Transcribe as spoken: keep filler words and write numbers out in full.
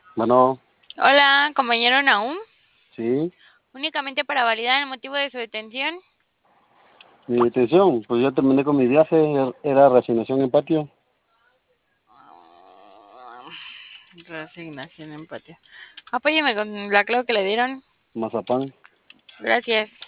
Bueno, Hola, compañero Nahum. sí, Únicamente para validar el motivo de su detención. mi detención, pues ya terminé con mi viaje, er- era reasignación en patio, Resignación, empatía. Apóyeme con la clave que le dieron. Mazapán. Gracias.